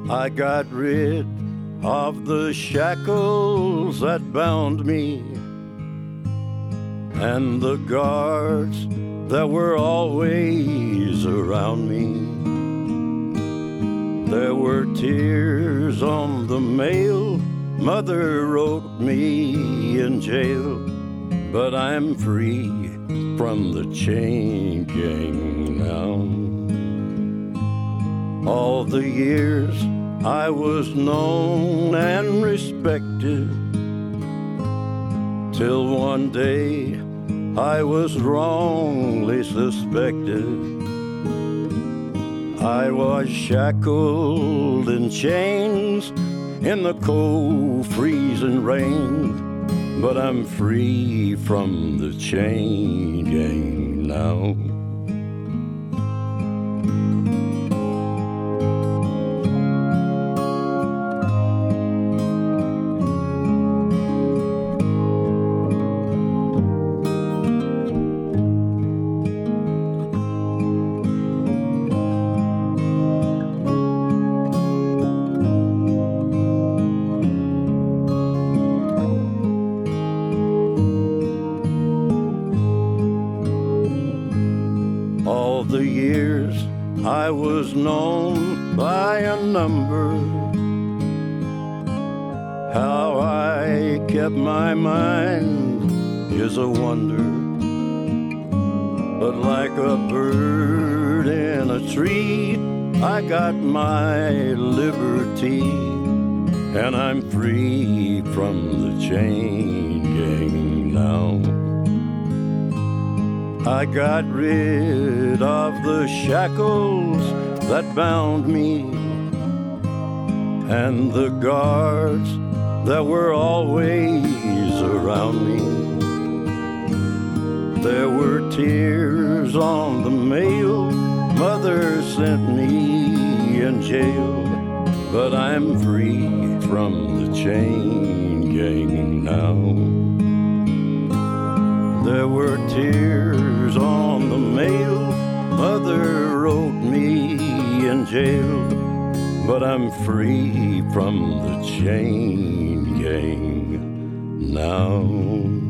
I got rid of the shackles that bound me and the guards that were always around me. There were tears on the mail Mother wrote me in jail, but I'm free from the chain gang now. All the years I was known and respected, till one day I was wrongly suspected. I was shackled in chains in the cold freezing rain, but I'm free from the chain gang now. All the years I was known by a number, how I kept my mind is a wonder. But like a bird in a tree, I got my liberty, and I'm free from the chain gang now. I got rid of the shackles that bound me and the guards that were always around me. There were tears on the mail Mother sent me in jail, but I'm free from the chain gang now. There were tears on the mail Mother wrote me in jail, but I'm free from the chain gang now.